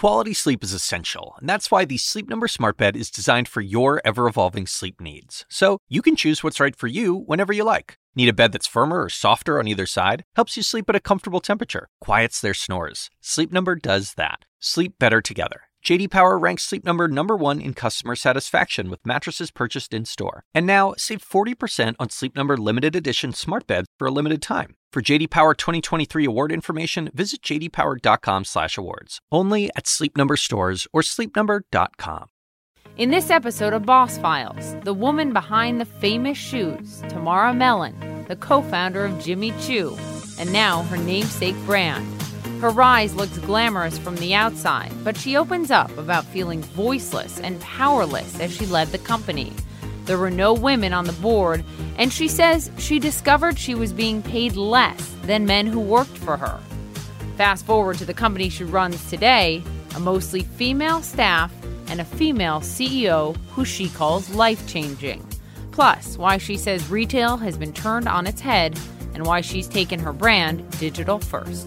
Quality sleep is essential, and that's why the Sleep Number Smart Bed is designed for your ever-evolving sleep needs. So you can choose what's right for you whenever you like. Need a bed that's firmer or softer on either side? Helps you sleep at a comfortable temperature. Quiets their snores. Sleep Number does that. Sleep better together. J.D. Power ranks Sleep Number #1 in customer satisfaction with mattresses purchased in-store. And now, save 40% on Sleep Number limited edition smart beds for a limited time. For J.D. Power 2023 award information, visit jdpower.com/awards. Only at Sleep Number stores or sleepnumber.com. In this episode of Boss Files, the woman behind the famous shoes, Tamara Mellon, the co-founder of Jimmy Choo, and now her namesake brand. Her rise looks glamorous from the outside, but she opens up about feeling voiceless and powerless as she led the company. There were no women on the board, and she says she discovered she was being paid less than men who worked for her. Fast forward to the company she runs today, a mostly female staff and a female CEO who she calls life-changing. Plus, why she says retail has been turned on its head and why she's taken her brand digital first.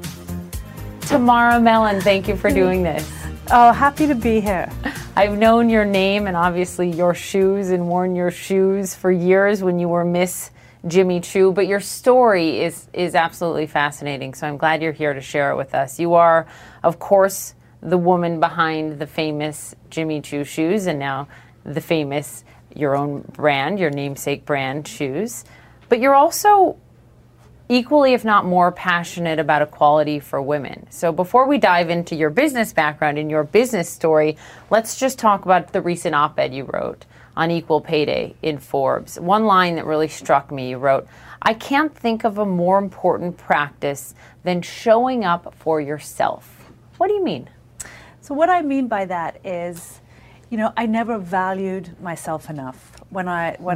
Tamara Mellon, thank you for doing this. Oh, happy to be here. I've known your name and obviously your shoes and worn your shoes for years when you were Miss Jimmy Choo, but your story is absolutely fascinating, so I'm glad you're here to share it with us. You are, of course, the woman behind the famous Jimmy Choo shoes and now the famous, your own brand, your namesake brand shoes, but you're also equally, if not more, passionate about equality for women. So before we dive into your business background and your business story, let's just talk about the recent op-ed you wrote on Equal Pay Day in Forbes. One line that really struck me, you wrote, "I can't think of a more important practice than showing up for yourself." What do you mean? So what I mean by that is, I never valued myself enough. When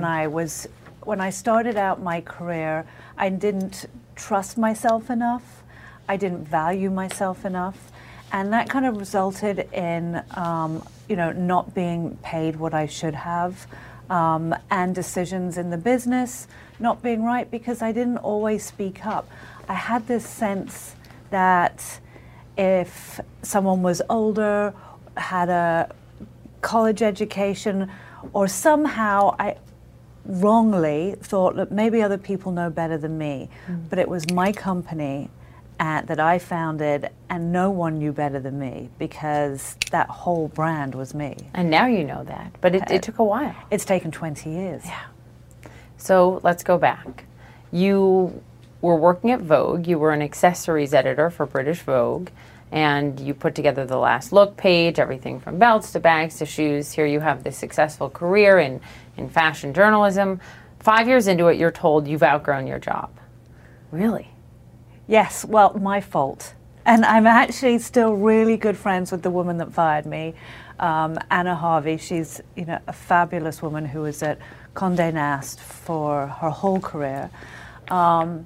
I started out my career, I didn't trust myself enough. I didn't value myself enough. And that kind of resulted in, not being paid what I should have, and decisions in the business not being right because I didn't always speak up. I had this sense that if someone was older, had a college education, or somehow I wrongly thought that maybe other people know better than me, but it was my company that I founded, and no one knew better than me because that whole brand was me. And now you know that, but it took a while. It's taken 20 years. Yeah. So let's go back. You were working at Vogue. You were an accessories editor for British Vogue, and you put together the Last Look page, everything from belts to bags to shoes. Here you have this successful career in fashion journalism. 5 years into it, you're told you've outgrown your job. Really? Yes, well, my fault. And I'm actually still really good friends with the woman that fired me, Anna Harvey. She's, a fabulous woman who was at Condé Nast for her whole career. And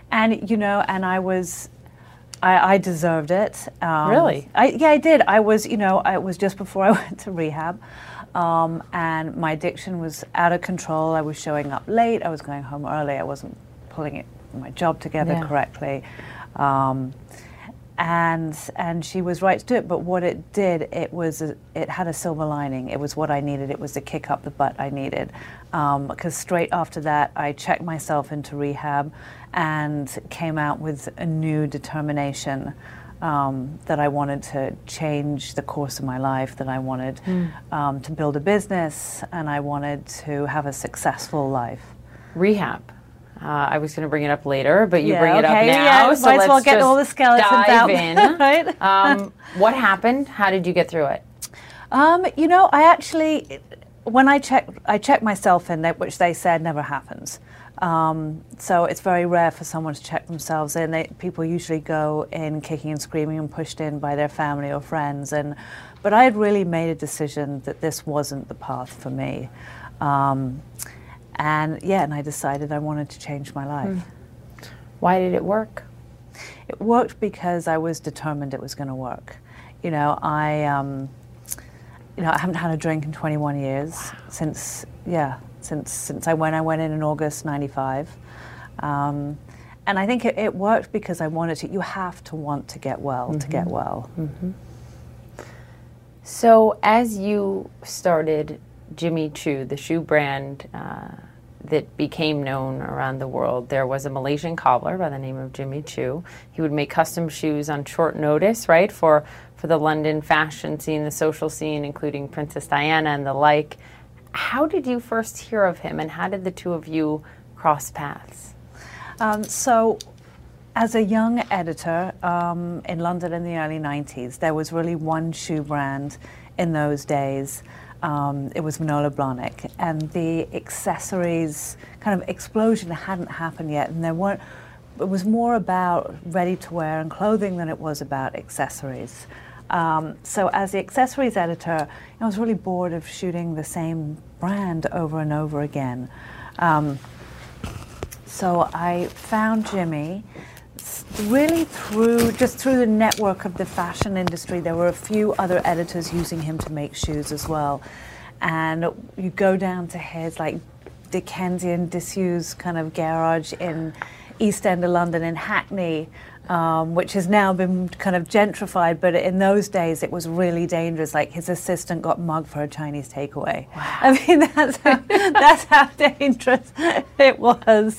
I deserved it. Really? I did. I was just before I went to rehab. And my addiction was out of control. I was showing up late. I was going home early. I wasn't pulling my job together correctly. And she was right to do it. But what it did, it had a silver lining. It was what I needed. It was the kick up the butt I needed. Because straight after that, I checked myself into rehab and came out with a new determination that I wanted to change the course of my life, that I wanted to build a business, and I wanted to have a successful life. Rehab. I was going to bring it up later, but you bring it up now. Yeah, so might as let's well get just all the skeletons dive out. in. Right? What happened? How did you get through it? I actually, when I checked myself in, which they said never happens. So it's very rare for someone to check themselves in. People usually go in kicking and screaming and pushed in by their family or friends. But I had really made a decision that this wasn't the path for me. And I decided I wanted to change my life. Why did it work? It worked because I was determined it was going to work. I haven't had a drink in 21 years since I went in August '95. And I think it worked because I wanted to. You have to want to get well to get well. So as you started Jimmy Choo, the shoe brand that became known around the world, there was a Malaysian cobbler by the name of Jimmy Choo. He would make custom shoes on short notice, right, for the London fashion scene, the social scene, including Princess Diana and the like. How did you first hear of him, and how did the two of you cross paths? So as a young editor in London in the early 90s, there was really one shoe brand in those days. It was Manolo Blahnik, and the accessories kind of explosion hadn't happened yet, and it was more about ready-to-wear and clothing than it was about accessories. So as the accessories editor, I was really bored of shooting the same brand over and over again. So I found Jimmy really through the network of the fashion industry. There were a few other editors using him to make shoes as well. And you go down to his like Dickensian disused kind of garage in East End of London in Hackney, which has now been kind of gentrified, but in those days it was really dangerous. Like his assistant got mugged for a Chinese takeaway. Wow. I mean, that's how dangerous it was.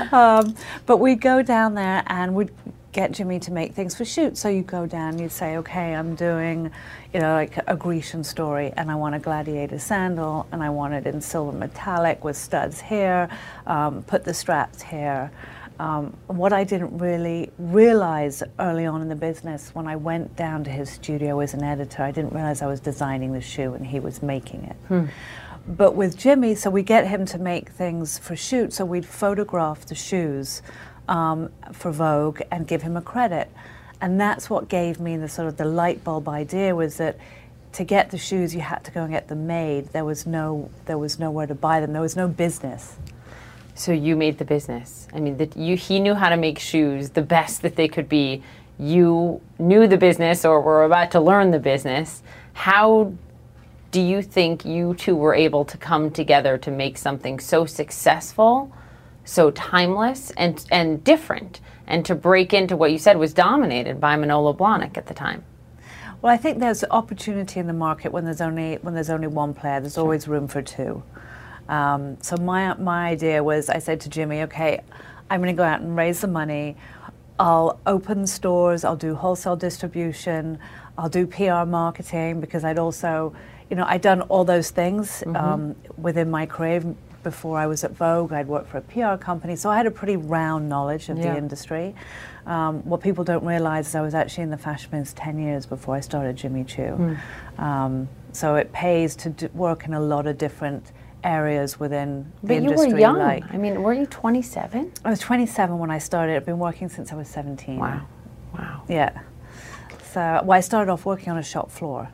But we'd go down there and we'd get Jimmy to make things for shoots. So you go down, you'd say, okay, I'm doing, like a Grecian story, and I want a gladiator sandal, and I want it in silver metallic with studs here, put the straps here. What I didn't really realize early on in the business, when I went down to his studio as an editor, I didn't realize I was designing the shoe and he was making it. But with Jimmy, so we get him to make things for shoots, so we'd photograph the shoes for Vogue and give him a credit. And that's what gave me the sort of the light bulb idea, was that to get the shoes you had to go and get them made. There was nowhere to buy them. There was no business. So you made the business. I mean, he knew how to make shoes the best that they could be. You knew the business, or were about to learn the business. How do you think you two were able to come together to make something so successful, so timeless, and different, and to break into what you said was dominated by Manolo Blahnik at the time? Well, I think there's opportunity in the market when there's only one player. There's always room for two. So my idea was, I said to Jimmy, okay, I'm going to go out and raise the money. I'll open stores, I'll do wholesale distribution, I'll do PR marketing, because I'd also, I'd done all those things within my career. Before I was at Vogue, I'd worked for a PR company, so I had a pretty round knowledge of the industry. What people don't realize is I was actually in the fashion business 10 years before I started Jimmy Choo. So it pays to work in a lot of different areas within the industry. But you were young. I mean, were you 27? I was 27 when I started. I've been working since I was 17. Wow. Yeah. So I started off working on a shop floor.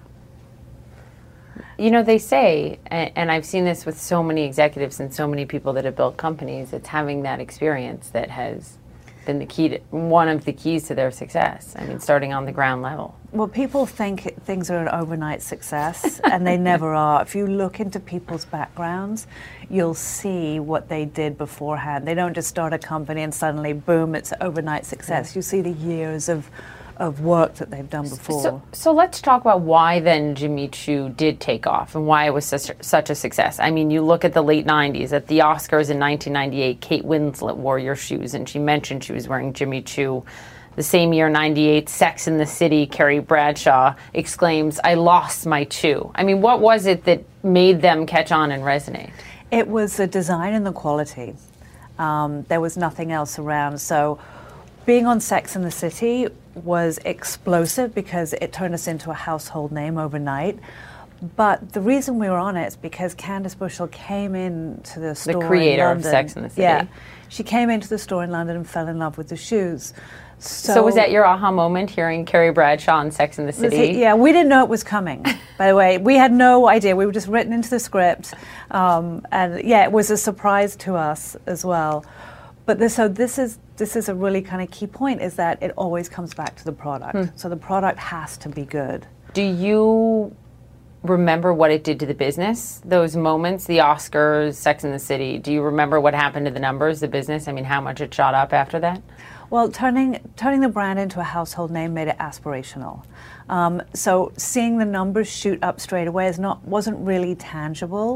They say, and I've seen this with so many executives and so many people that have built companies, it's having that experience that has been one of the keys to their success. I mean, starting on the ground level. Well, people think things are an overnight success, and they never are. If you look into people's backgrounds, you'll see what they did beforehand. They don't just start a company and suddenly, boom, it's overnight success. You see the years of work that they've done before. So let's talk about why then Jimmy Choo did take off and why it was such a success. I mean, you look at the late 90s, at the Oscars in 1998, Kate Winslet wore your shoes, and she mentioned she was wearing Jimmy Choo. The same year, 98, Sex and the City, Carrie Bradshaw exclaims, "I lost my Choo." I mean, what was it that made them catch on and resonate? It was the design and the quality. There was nothing else around. So being on Sex and the City was explosive because it turned us into a household name overnight. But the reason we were on it is because Candice Bushell came into the store in London. The creator of Sex and the City. Yeah. She came into the store in London and fell in love with the shoes. So was that your aha moment, hearing Carrie Bradshaw on Sex and the City? Yeah, we didn't know it was coming, by the way. We had no idea. We were just written into the script. And yeah, it was a surprise to us as well. But this is a really kind of key point, is that it always comes back to the product. So the product has to be good. Do you remember what it did to the business, those moments, the Oscars, Sex and the City? Do you remember what happened to the numbers, the business? I mean, how much it shot up after that? Well, turning the brand into a household name made it aspirational. So seeing the numbers shoot up straight away wasn't really tangible.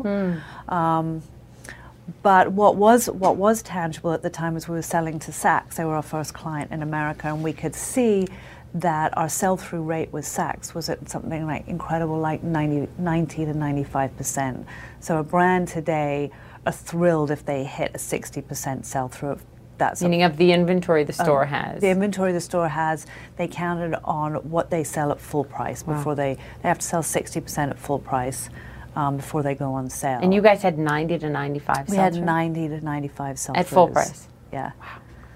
But what was tangible at the time was we were selling to Saks. They were our first client in America, and we could see that our sell-through rate with Saks was at something like incredible, like 90 to 95%. So a brand today are thrilled if they hit a 60% sell-through of that. Meaning of the inventory the store has. The inventory the store has, they counted on what they sell at full price before they have to sell 60% at full price before they go on sale. And you guys had 90 to 95 We had 90 to 95 sell-throughs. At full price? Yeah. Wow.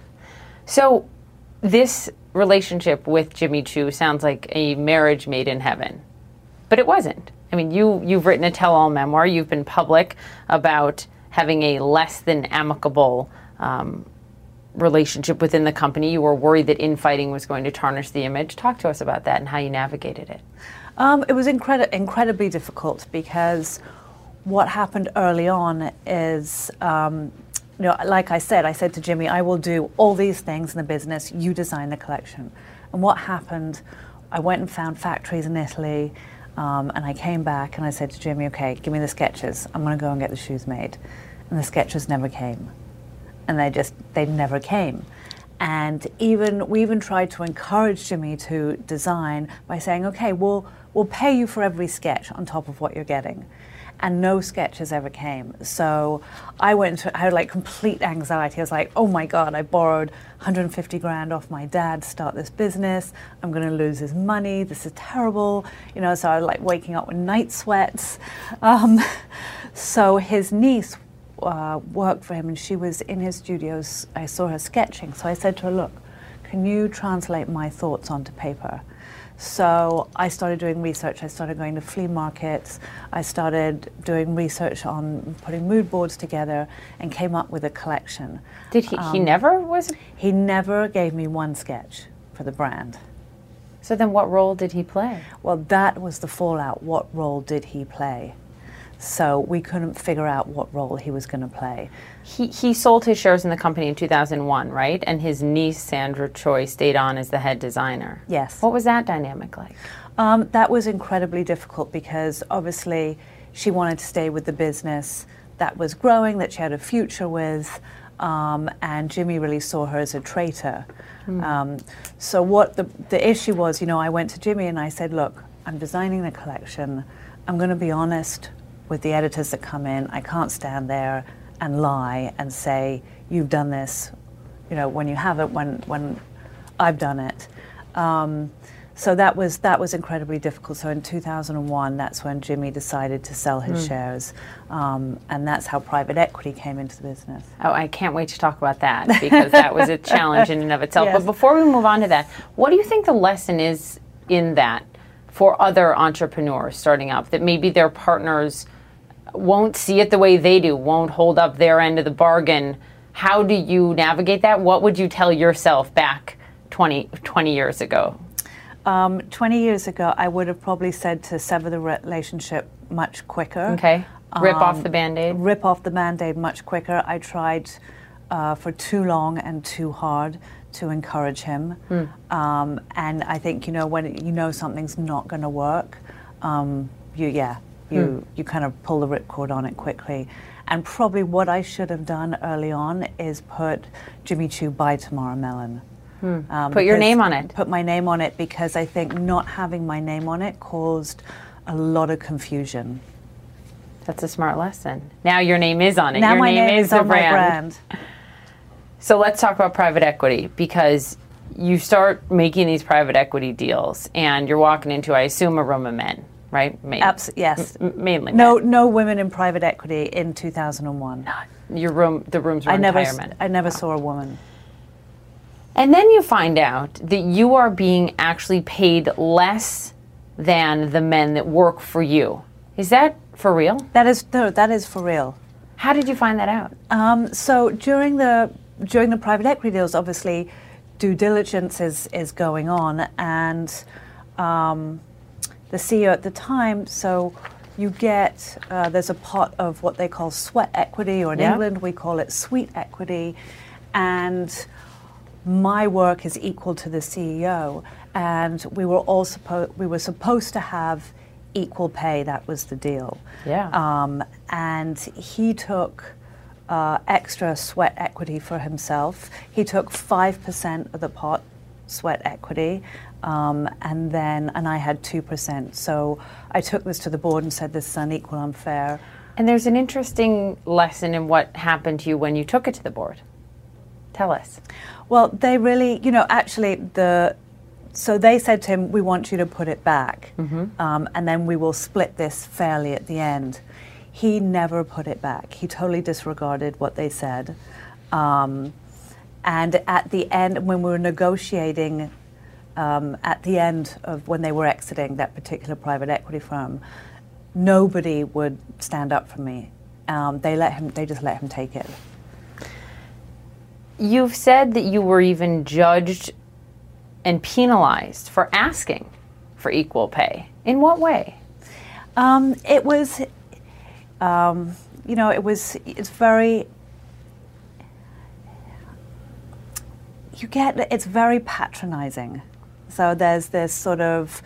So this relationship with Jimmy Choo sounds like a marriage made in heaven, but it wasn't. I mean, you've written a tell-all memoir. You've been public about having a less than amicable relationship within the company. You were worried that infighting was going to tarnish the image. Talk to us about that and how you navigated it. It was incredibly difficult because what happened early on is, like I said to Jimmy, I will do all these things in the business, you design the collection. And what happened, I went and found factories in Italy, and I came back and I said to Jimmy, okay, give me the sketches. I'm going to go and get the shoes made. And the sketches never came. And they never came. And we even tried to encourage Jimmy to design by saying, okay, we'll pay you for every sketch on top of what you're getting. And no sketches ever came. So I had like complete anxiety. I was like, oh my God, I borrowed 150 grand off my dad to start this business. I'm gonna lose his money. This is terrible. So I was like waking up with night sweats. So his niece worked for him, and she was in his studios. I saw her sketching. So I said to her, look, can you translate my thoughts onto paper? So I started doing research. I started going to flea markets. I started doing research on putting mood boards together and came up with a collection. Did he never was? He never gave me one sketch for the brand. So then what role did he play? Well, that was the fallout. What role did he play? So we couldn't figure out what role he was going to play. He sold his shares in the company in 2001, right? And his niece, Sandra Choi, stayed on as the head designer. Yes. What was that dynamic like? That was incredibly difficult because obviously she wanted to stay with the business that was growing, that she had a future with, and Jimmy really saw her as a traitor. So what the issue was, I went to Jimmy and I said, look, I'm designing the collection. I'm going to be honest with the editors that come in. I can't stand there and lie and say, you've done this, when you haven't, when I've done it. So that was incredibly difficult. So in 2001, that's when Jimmy decided to sell his shares. And that's how private equity came into the business. Oh, I can't wait to talk about that because that was a challenge in and of itself. Yes. But before we move on to that, what do you think the lesson is in that for other entrepreneurs starting up, that maybe their partners won't see it the way they do, won't hold up their end of the bargain? How do you navigate that? What would you tell yourself back 20 years ago? 20 years ago, I would have probably said to sever the relationship much quicker. Okay. Rip off the Band-Aid? Rip off the Band-Aid much quicker. I tried for too long and too hard to encourage him. And I think, when something's not going to work, you kind of pull the ripcord on it quickly. And probably what I should have done early on is put Jimmy Choo by Tamara Mellon. Put your name on it. Put my name on it, because I think not having my name on it caused a lot of confusion. That's a smart lesson. Now your name is on it. Now your my name is the on my brand. So let's talk about private equity, because you start making these private equity deals and you're walking into, I assume, a room of men, right? Yes. Mainly men. No women in private equity in 2001. The rooms were entire men. I never saw a woman. And then you find out that you are being actually paid less than the men that work for you. Is that for real? That is for real. How did you find that out? So during the private equity deals, obviously, due diligence is going on, and the CEO at the time, so you get, there's a pot of what they call sweat equity, or in England we call it sweet equity, and my work is equal to the CEO, and we were supposed to have equal pay. That was the deal. Yeah. And he took extra sweat equity for himself. He took 5% of the pot sweat equity, and I had 2%. So I took this to the board and said, this is unequal, unfair. And there's an interesting lesson in what happened to you when you took it to the board. Tell us. Well, they really, so they said to him, we want you to put it back, and then we will split this fairly at the end. He never put it back. He totally disregarded what they said. And at the end, when we were negotiating, at the end of when they were exiting that particular private equity firm, nobody would stand up for me. They just let him take it. You've said that you were even judged and penalized for asking for equal pay. In what way? It was, it's very, it's very patronizing. So there's this sort of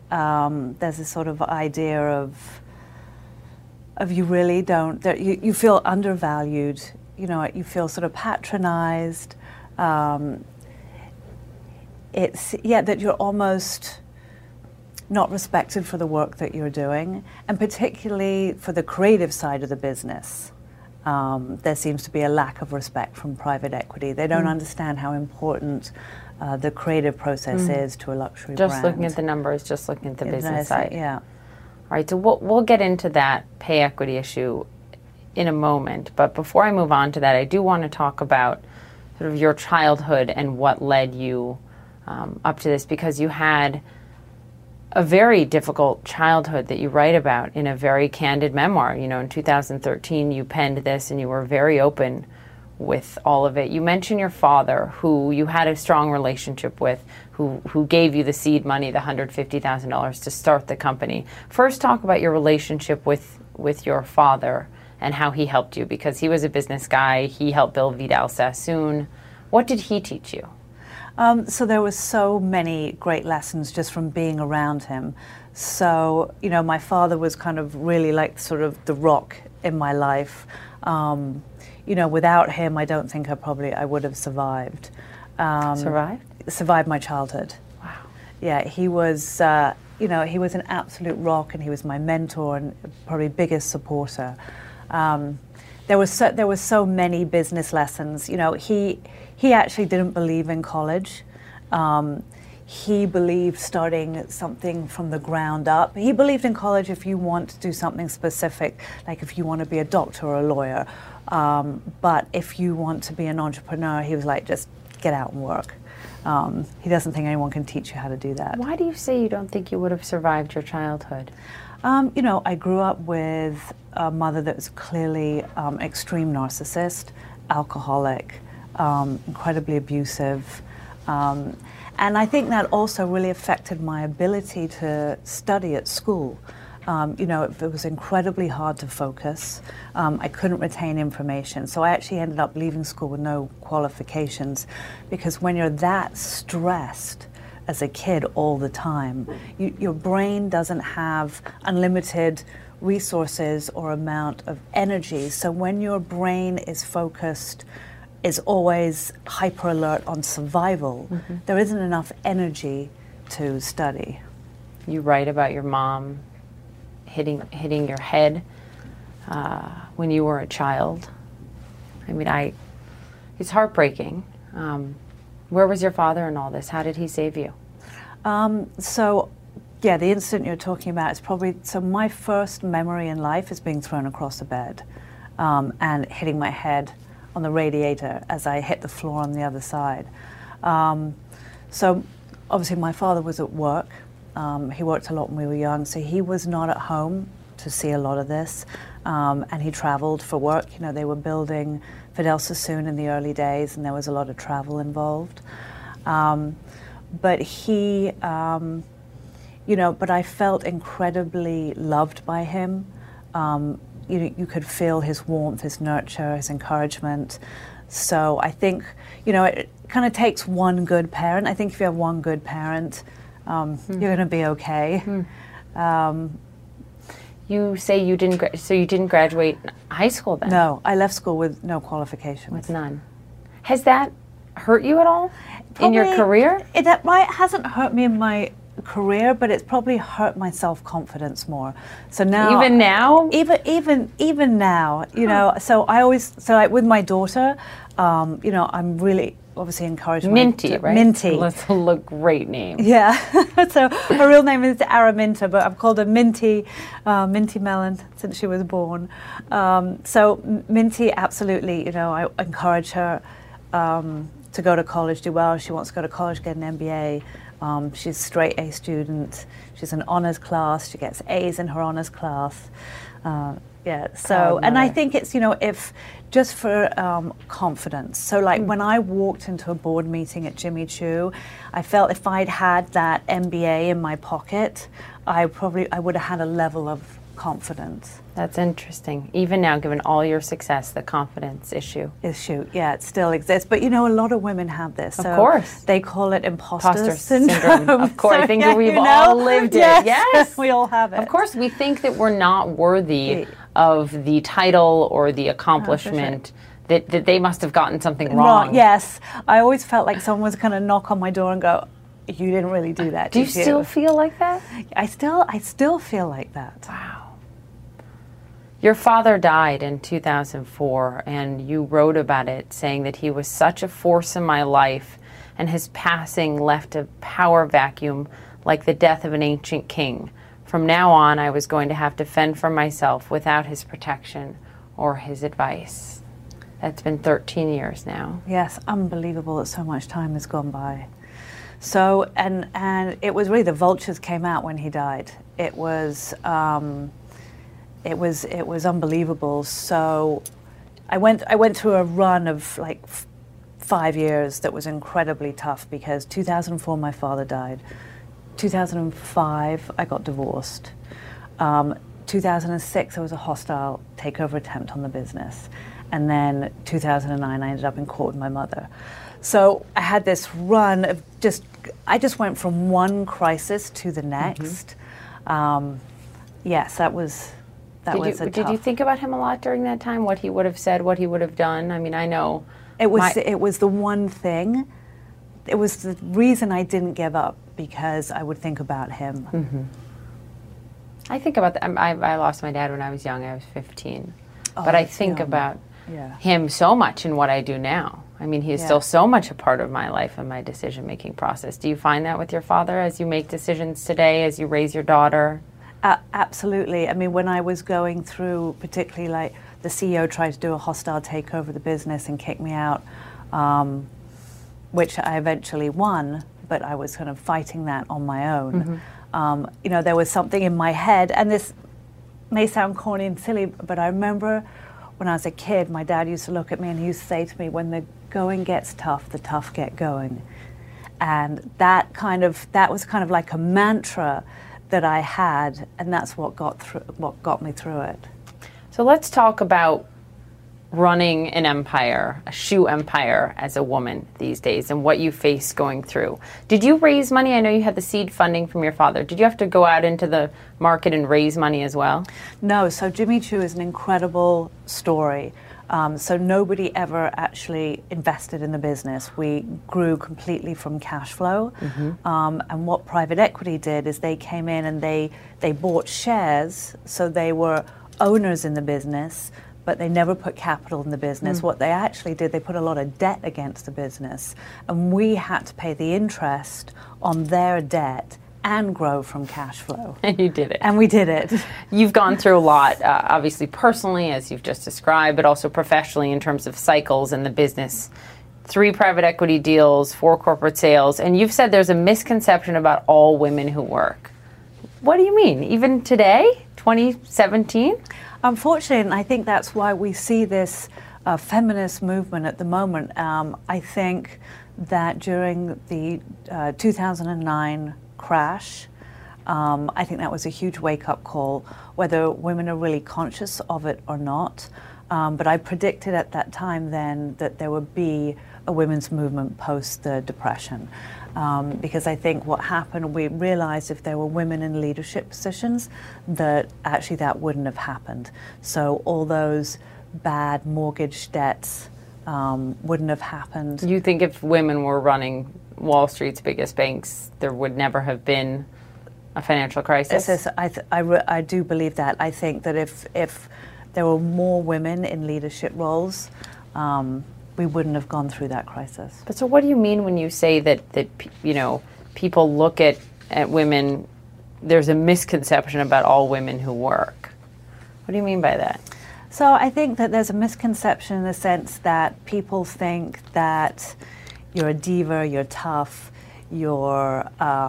idea of you really don't, that you feel undervalued, you feel sort of patronized. That you're almost not respected for the work that you're doing, and particularly for the creative side of the business. There seems to be a lack of respect from private equity. They don't understand how important the creative process is to a luxury brand. Just looking at the numbers, just looking at the business side. Yeah. All right, so we'll get into that pay equity issue in a moment. But before I move on to that, I do want to talk about sort of your childhood and what led you up to this, because you had a very difficult childhood that you write about in a very candid memoir. In 2013, you penned this and you were very open with all of it. You mentioned your father, who you had a strong relationship with, who gave you the seed money, the $150,000 to start the company. First, talk about your relationship with your father and how he helped you, because he was a business guy. He helped build Vidal Sassoon. What did he teach you? So there were so many great lessons just from being around him. So, my father was kind of really like sort of the rock in my life. Without him, I don't think I would have survived. Survived my childhood. Wow. Yeah, he was, he was an absolute rock, and he was my mentor and probably biggest supporter. There were so many business lessons. He actually didn't believe in college. He believed starting something from the ground up. He believed in college if you want to do something specific, like if you want to be a doctor or a lawyer. But if you want to be an entrepreneur, he was like, just get out and work. He doesn't think anyone can teach you how to do that. Why do you say you don't think you would have survived your childhood? I grew up with a mother that was clearly extreme narcissist, alcoholic, incredibly abusive. And I think that also really affected my ability to study at school. It was incredibly hard to focus. I couldn't retain information. So I actually ended up leaving school with no qualifications, because when you're that stressed as a kid all the time, your brain doesn't have unlimited resources or amount of energy. So when your brain is focused, is always hyper alert on survival, there isn't enough energy to study. You write about your mom hitting your head when you were a child. I mean, it's heartbreaking. Where was your father in all this? How did he save you? The incident you're talking about is probably, so my first memory in life is being thrown across the bed and hitting my head on the radiator as I hit the floor on the other side. So obviously my father was at work. He worked a lot when we were young, so he was not at home to see a lot of this. And he traveled for work. They were building Vidal Sassoon in the early days, and there was a lot of travel involved. But I felt incredibly loved by him. You could feel his warmth, his nurture, his encouragement. So I think, kind of takes one good parent. I think if you have one good parent, you're going to be okay. You say you didn't, so you didn't graduate high school then? No, I left school with no qualifications. With none. Has that hurt you at all in your career? It hasn't hurt me in my career, but it's probably hurt my self-confidence more. So now, even now, even now, you know. So I always, like with my daughter, you know, I'm really obviously encouraged. Minty, right? Minty. That's a great name. Yeah. So her real name is Araminta, but I've called her Minty, Minty Mellon, since she was born. So Minty, absolutely, you know, I encourage her to go to college, do well. She wants to go to college, get an MBA. She's a straight A student. She's an honors class. She gets A's in her honors class. Yeah. So, and I think it's, you know, if just for confidence. So, like when I walked into a board meeting at Jimmy Choo, I felt if I'd had that MBA in my pocket, I would have had a level of confidence. That's interesting. Even now, given all your success, the confidence issue. Yeah, it still exists. But you know, a lot of women have this. Of course. They call it imposter syndrome. Of course. So, I think yeah, we've you know? all lived it. Yes. We all have it. Of course, we think that we're not worthy of the title or the accomplishment. That they must have gotten something wrong. Yes. I always felt like someone was going to knock on my door and go, "You didn't really do that, do you still feel like that? I still feel like that. Wow. Your father died in 2004, and you wrote about it, saying that he was such a force in my life, and his passing left a power vacuum like the death of an ancient king. From now on, I was going to have to fend for myself without his protection or his advice." That's been 13 years now. Yes, unbelievable that so much time has gone by. So, and it was really, the vultures came out when he died. It was unbelievable. So I went through a run of like 5 years that was incredibly tough, because 2004 my father died. 2005 I got divorced. 2006 there was a hostile takeover attempt on the business. And then 2009 I ended up in court with my mother. So I had this run of I just went from one crisis to the next. Yes, that was tough. Did you think about him a lot during that time? What he would have said, what he would have done? I mean, I know it was the one thing. It was the reason I didn't give up, because I would think about him. I think about that. I lost my dad when I was young. I was 15, but I think about him so much in what I do now. I mean, he is still so much a part of my life and my decision-making process. Do you find that with your father as you make decisions today, as you raise your daughter? Absolutely. I mean, when I was going through, particularly like the CEO tried to do a hostile takeover of the business and kick me out, which I eventually won, but I was kind of fighting that on my own. You know, there was something in my head, and this may sound corny and silly, but I remember when I was a kid, my dad used to look at me and he used to say to me, "When the going gets tough, the tough get going." And that was kind of like a mantra that I had, and that's what got me through it. So let's talk about running an empire, a shoe empire, as a woman these days, and what you face going through. Did you raise money? I know you had the seed funding from your father. Did you have to go out into the market and raise money as well? No, so Jimmy Choo is an incredible story. So nobody ever actually invested in the business. We grew completely from cash flow. And what private equity did is they came in and they bought shares, so they were owners in the business, but they never put capital in the business. What they actually did, they put a lot of debt against the business, and we had to pay the interest on their debt and grow from cash flow. And you did it. And we did it. You've gone through a lot, obviously personally, as you've just described, but also professionally in terms of cycles in the business. 3 private equity deals, 4 corporate sales, and you've said there's a misconception about all women who work. What do you mean? Even today, 2017? Unfortunately, and I think that's why we see this feminist movement at the moment. I think that during the 2009 crash, I think that was a huge wake-up call, whether women are really conscious of it or not. But I predicted at that time then that there would be a women's movement post the Depression. Because I think what happened, we realized if there were women in leadership positions, that actually that wouldn't have happened. So all those bad mortgage debts wouldn't have happened. You think if women were running Wall Street's biggest banks, there would never have been a financial crisis? I do believe that. I think that if there were more women in leadership roles, we wouldn't have gone through that crisis. But so what do you mean when you say that people look at women, there's a misconception about all women who work? What do you mean by that? So I think that there's a misconception in the sense that people think that you're a diva, you're tough, you're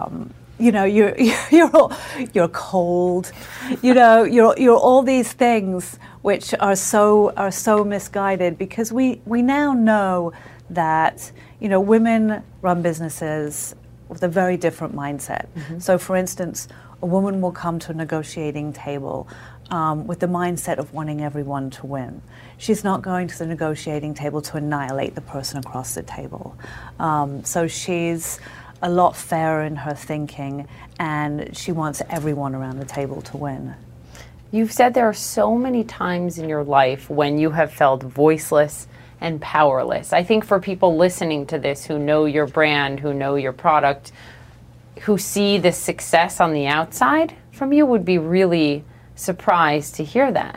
you're cold, you're all these things which are so misguided, because we now know that women run businesses with a very different mindset. Mm-hmm. So for instance, a woman will come to a negotiating table with the mindset of wanting everyone to win. She's not going to the negotiating table to annihilate the person across the table. So she's a lot fairer in her thinking, and she wants everyone around the table to win. You've said there are so many times in your life when you have felt voiceless and powerless. I think for people listening to this who know your brand, who know your product, who see the success on the outside from you, would be really surprised to hear that.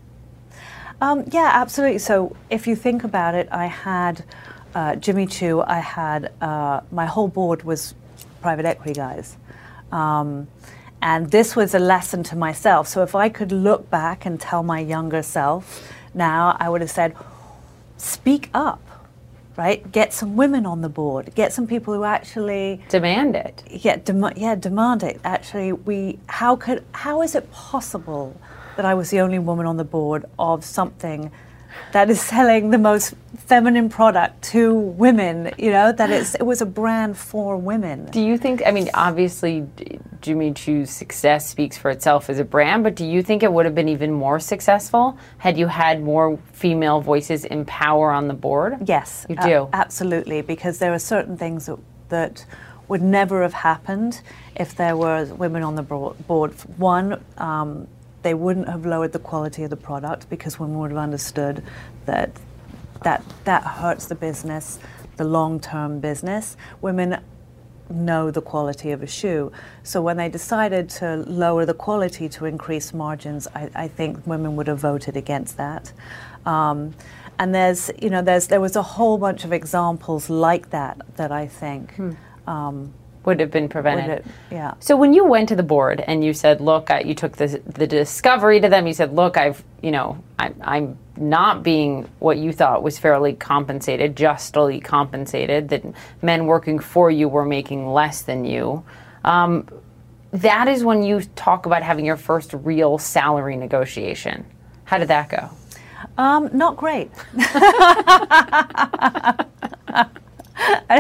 Yeah, absolutely. So if you think about it, I had Jimmy Choo, I had my whole board was private equity guys. And this was a lesson to myself. So if I could look back and tell my younger self now, I would have said, speak up, right? Get some women on the board. Get some people who actually demand it. Demand it. Actually, how is it possible that I was the only woman on the board of something that is selling the most feminine product to women, that it was a brand for women. Do you think, obviously Jimmy Choo's success speaks for itself as a brand, but do you think it would have been even more successful had you had more female voices in power on the board? Yes. You do? Absolutely, because there are certain things that would never have happened if there were women on the board. One, they wouldn't have lowered the quality of the product, because women would have understood that hurts the business, the long-term business. Women know the quality of a shoe. So when they decided to lower the quality to increase margins, I think women would have voted against that. And there was a whole bunch of examples like that I think would have been prevented. Yeah. So when you went to the board and you said, look, you took the discovery to them, you said, look, I'm not being what you thought was fairly compensated, justly compensated, that men working for you were making less than you. That is when you talk about having your first real salary negotiation. How did that go? Not great. I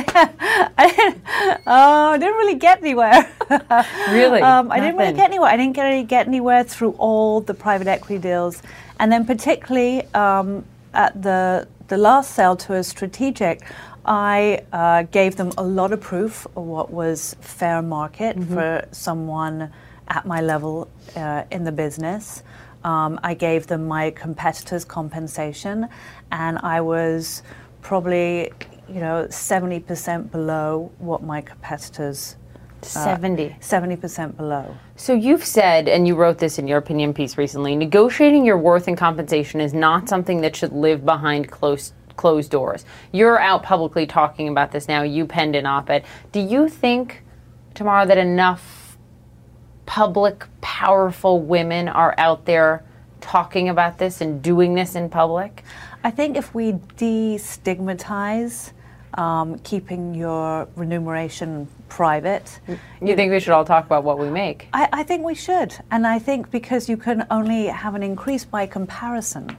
didn't really get anywhere. Really? I didn't really get anywhere. I didn't really get anywhere through all the private equity deals. And then particularly at the last sale to a strategic, I gave them a lot of proof of what was fair market for someone at my level in the business. I gave them my competitors' compensation, and I was probably 70% below what my competitors. 70% below. So you've said, and you wrote this in your opinion piece recently, negotiating your worth and compensation is not something that should live behind closed doors. You're out publicly talking about this now. You penned an op-ed. Do you think, Tamara, that enough public, powerful women are out there talking about this and doing this in public? I think if we destigmatize keeping your remuneration private. You think we should all talk about what we make? I think we should. And I think because you can only have an increase by comparison.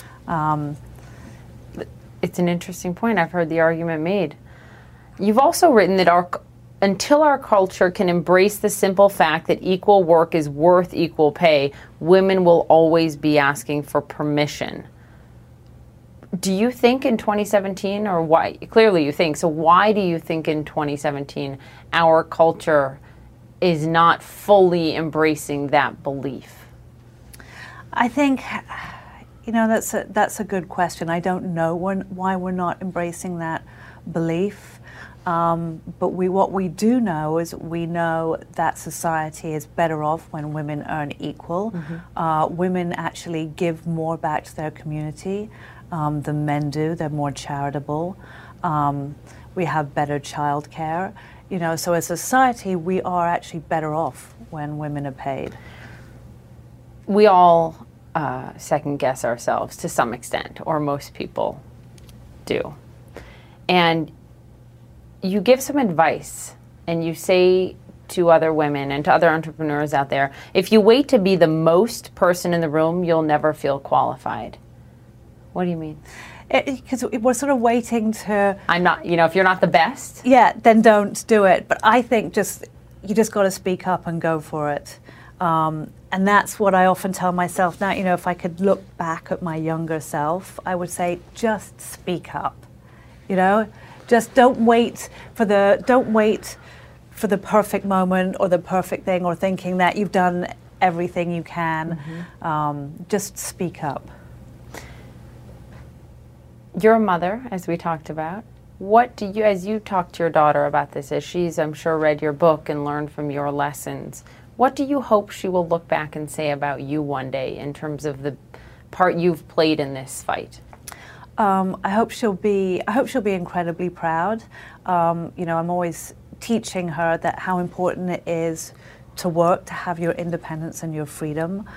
It's an interesting point. I've heard the argument made. You've also written that until our culture can embrace the simple fact that equal work is worth equal pay, women will always be asking for permission. Do you think in 2017, or why? Clearly you think, so why do you think in 2017 our culture is not fully embracing that belief? I think, that's a good question. I don't know why we're not embracing that belief. But what we do know is we know that society is better off when women earn equal. Women actually give more back to their community than men do. They're more charitable. We have better childcare. So as a society, we are actually better off when women are paid. We all second guess ourselves to some extent, or most people do. And you give some advice, and you say to other women and to other entrepreneurs out there, if you wait to be the most person in the room, you'll never feel qualified. What do you mean? Because we're sort of waiting to... I'm not, if you're not the best? Yeah, then don't do it. But I think you just got to speak up and go for it. And that's what I often tell myself now. If I could look back at my younger self, I would say, just speak up. Just don't wait for the perfect moment or the perfect thing, or thinking that you've done everything you can. Just speak up. You're a mother, as we talked about. What do you, as you talk to your daughter about this, as she's, I'm sure, read your book and learned from your lessons, what do you hope she will look back and say about you one day in terms of the part you've played in this fight? I hope she'll be incredibly proud. I'm always teaching her that how important it is to work, to have your independence and your freedom.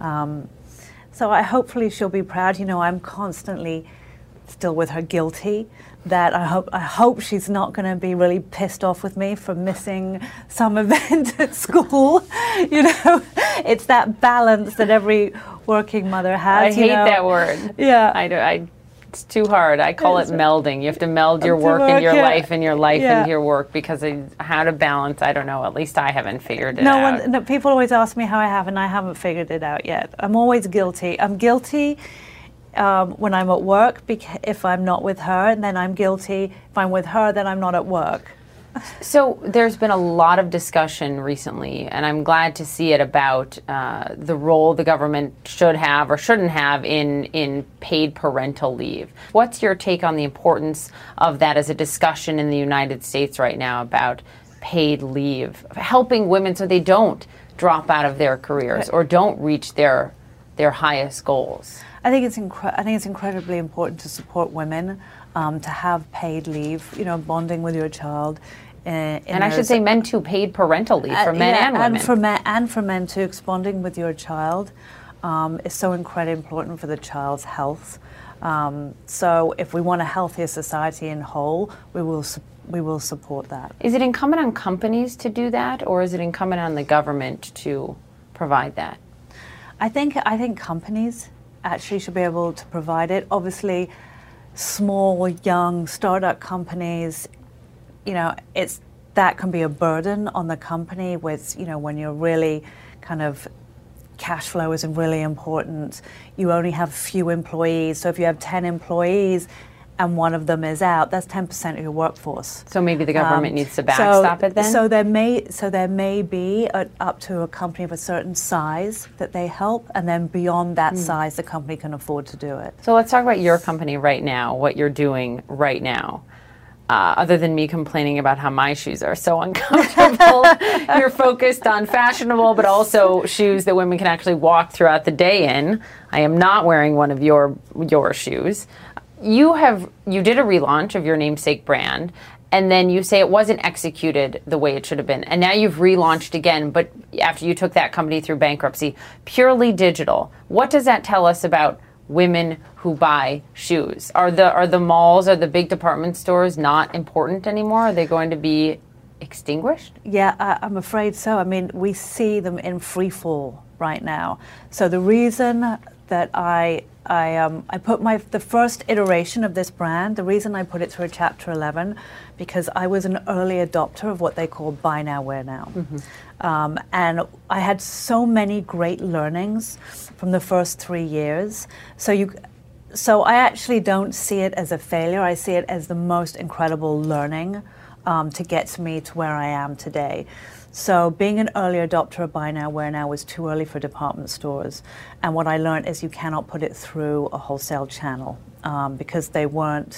So hopefully she'll be proud. I'm constantly still with her guilty. That I hope she's not going to be really pissed off with me for missing some event at school. It's that balance that every working mother has. I hate that word. Yeah. It's too hard. I call it melding. You have to meld your work and your life and your life into your work, because how to balance, I don't know. At least I haven't figured it out. No, people always ask me how I have, and I haven't figured it out yet. I'm always guilty. I'm guilty when I'm at work, if I'm not with her, and then I'm guilty if I'm with her, then I'm not at work. So there's been a lot of discussion recently, and I'm glad to see it, about the role the government should have or shouldn't have in paid parental leave. What's your take on the importance of that as a discussion in the United States right now about paid leave, helping women so they don't drop out of their careers or don't reach their highest goals? I think it's incredibly important to support women, to have paid leave, bonding with your child. And I should say men too, paid parental leave for men and women. And for men too, bonding with your child is so incredibly important for the child's health. So if we want a healthier society in whole, we will support that. Is it incumbent on companies to do that, or is it incumbent on the government to provide that? I think companies actually should be able to provide it. Obviously, small, young, startup companies, that can be a burden on the company with, when you're really kind of, cash flow isn't really important. You only have few employees. So if you have 10 employees and one of them is out, that's 10% of your workforce. So maybe the government needs to backstop it then? So there may be up to a company of a certain size that they help, and then beyond that size, the company can afford to do it. So let's talk about your company right now, what you're doing right now. Other than me complaining about how my shoes are so uncomfortable, you're focused on fashionable, but also shoes that women can actually walk throughout the day in. I am not wearing one of your shoes. You did a relaunch of your namesake brand, and then you say it wasn't executed the way it should have been. And now you've relaunched again, but after you took that company through bankruptcy, purely digital. What does that tell us about women who buy shoes? Are the malls, are the big department stores not important anymore? Are they going to be extinguished? Yeah, I'm afraid so. I mean, we see them in free fall right now. So the reason that I put the first iteration of this brand, the reason I put it through Chapter 11, because I was an early adopter of what they call buy now, wear now. And I had so many great learnings from the first 3 years. So So I actually don't see it as a failure. I see it as the most incredible learning to get me to where I am today. So being an early adopter of buy now, wear now was too early for department stores. And what I learned is you cannot put it through a wholesale channel because they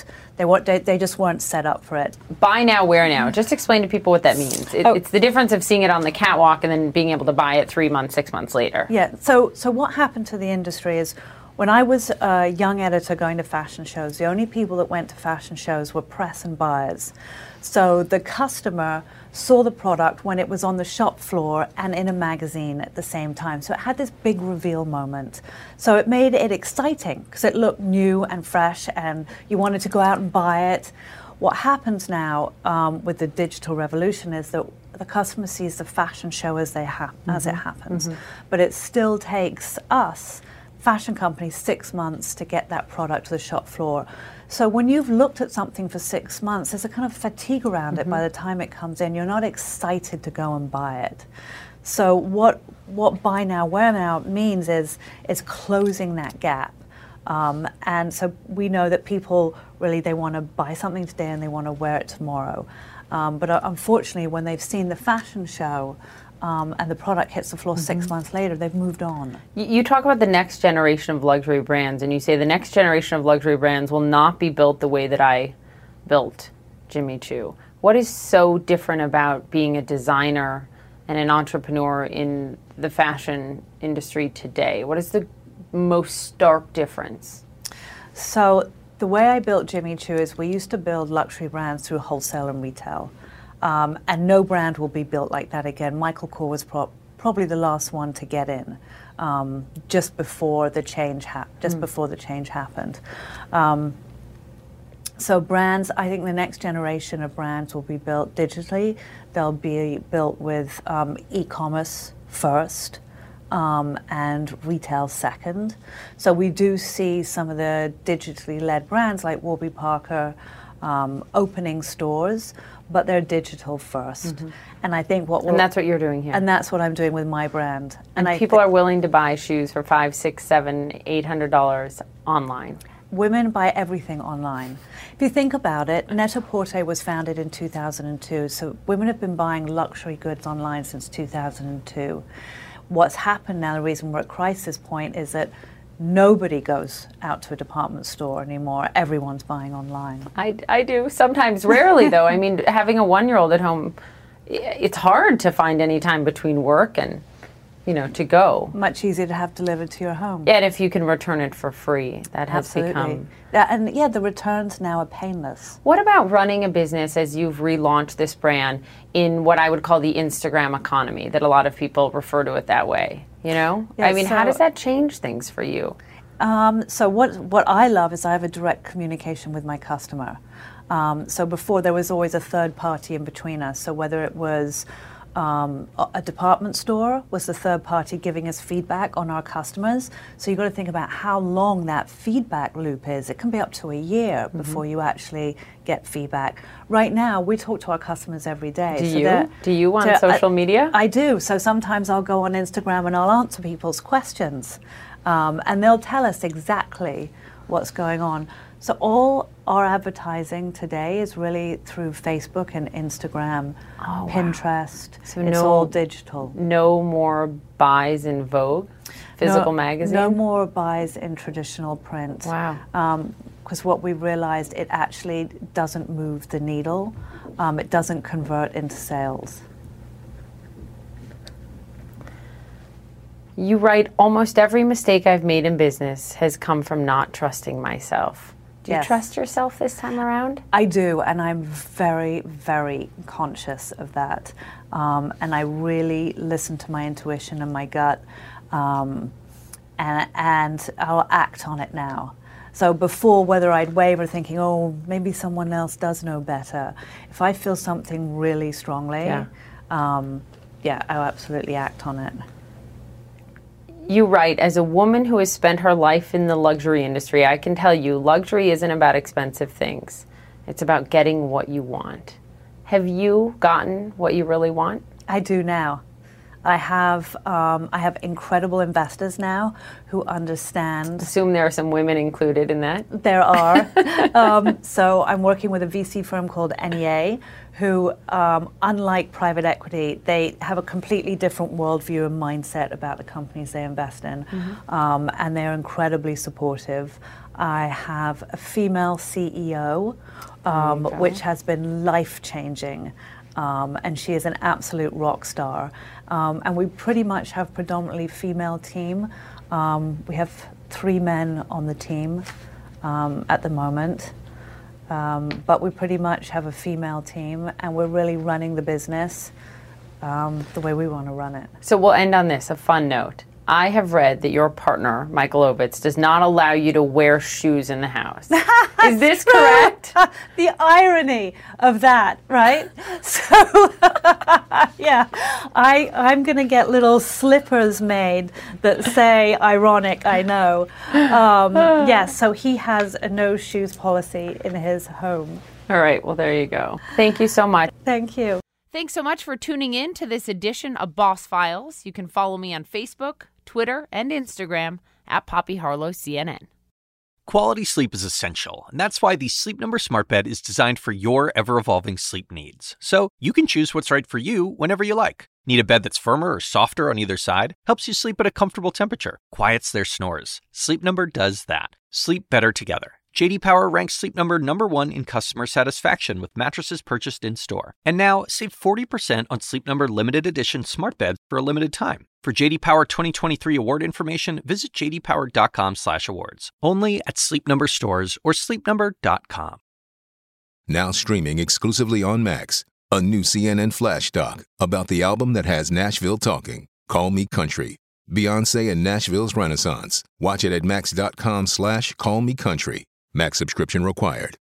just weren't set up for it. Buy now, wear now. Just explain to people what that means. It's the difference of seeing it on the catwalk and then being able to buy it 3 months, 6 months later. Yeah, so what happened to the industry is when I was a young editor going to fashion shows, the only people that went to fashion shows were press and buyers. So the customer saw the product when it was on the shop floor and in a magazine at the same time. So it had this big reveal moment. So it made it exciting because it looked new and fresh and you wanted to go out and buy it. What happens now with the digital revolution is that the customer sees the fashion show as it happens. But it still takes us, fashion companies, 6 months to get that product to the shop floor. So when you've looked at something for 6 months, there's a kind of fatigue around it by the time it comes in. You're not excited to go and buy it. So what buy now, wear now means is closing that gap. And so we know that people really, they want to buy something today and they want to wear it tomorrow. But unfortunately, when they've seen the fashion show, and the product hits the floor 6 months later, they've moved on. You talk about the next generation of luxury brands, and you say the next generation of luxury brands will not be built the way that I built Jimmy Choo. What is so different about being a designer and an entrepreneur in the fashion industry today? What is the most stark difference? So the way I built Jimmy Choo is we used to build luxury brands through wholesale and retail. And no brand will be built like that again. Michael Kors was probably the last one to get in, just before the change happened. So brands, I think the next generation of brands will be built digitally. They'll be built with e-commerce first and retail second. So we do see some of the digitally led brands like Warby Parker opening stores, but they're digital first. And I think and that's what you're doing here. And that's what I'm doing with my brand. And people are willing to buy shoes for $500, $600, $700, $800 online. Women buy everything online. If you think about it, Net-a-Porter was founded in 2002, so women have been buying luxury goods online since 2002. What's happened now, the reason we're at crisis point, is that nobody goes out to a department store anymore. Everyone's buying online. I do, sometimes, rarely though. I mean, having a 1-year-old at home, it's hard to find any time between work and, to go. Much easier to have delivered to your home. And if you can return it for free, that has become... And yeah, the returns now are painless. What about running a business as you've relaunched this brand in what I would call the Instagram economy, that a lot of people refer to it that way, Yeah, I mean, how does that change things for you? So what I love is I have a direct communication with my customer. So before there was always a third party in between us. So whether it was a department store was the third party giving us feedback on our customers. So you've got to think about how long that feedback loop is. It can be up to a year before you actually get feedback. Right now, we talk to our customers every day. Do you on social media? I do. So sometimes I'll go on Instagram and I'll answer people's questions. And they'll tell us exactly what's going on. So all our advertising today is really through Facebook and Instagram, Pinterest. So it's all digital. No more buys in Vogue, physical magazine? No more buys in traditional print. Wow. Because what we realized, it actually doesn't move the needle. It doesn't convert into sales. You write, almost every mistake I've made in business has come from not trusting myself. Do you trust yourself this time around? I do, and I'm very, very conscious of that. And I really listen to my intuition and my gut, and I'll act on it now. So before, whether I'd waver thinking, oh, maybe someone else does know better, if I feel something really strongly, I'll absolutely act on it. You write, as a woman who has spent her life in the luxury industry, I can tell you, luxury isn't about expensive things. It's about getting what you want. Have you gotten what you really want? I do now. I have incredible investors now who understand. Assume there are some women included in that. There are. So I'm working with a VC firm called NEA, who, unlike private equity, they have a completely different worldview and mindset about the companies they invest in, and they're incredibly supportive. I have a female CEO, which has been life-changing, and she is an absolute rock star. And we pretty much have predominantly female team. We have 3 men on the team at the moment. But we pretty much have a female team, and we're really running the business the way we want to run it. So we'll end on this, a fun note. I have read that your partner, Michael Ovitz, does not allow you to wear shoes in the house. Is this correct? The irony of that, right? So, yeah, I'm going to get little slippers made that say ironic, I know. Yes, so he has a no shoes policy in his home. All right, well, there you go. Thank you so much. Thank you. Thanks so much for tuning in to this edition of Boss Files. You can follow me on Facebook, Twitter, and Instagram at Poppy Harlow CNN. Quality sleep is essential, and that's why the Sleep Number Smart Bed is designed for your ever-evolving sleep needs. So you can choose what's right for you whenever you like. Need a bed that's firmer or softer on either side? Helps you sleep at a comfortable temperature. Quiets their snores. Sleep Number does that. Sleep better together. J.D. Power ranks Sleep Number #1 in customer satisfaction with mattresses purchased in-store. And now, save 40% on Sleep Number limited edition smart beds for a limited time. For J.D. Power 2023 award information, visit jdpower.com/awards. Only at Sleep Number stores or sleepnumber.com. Now streaming exclusively on Max, a new CNN flash doc about the album that has Nashville talking, Call Me Country. Beyoncé and Nashville's Renaissance. Watch it at max.com/callmecountry. Max subscription required.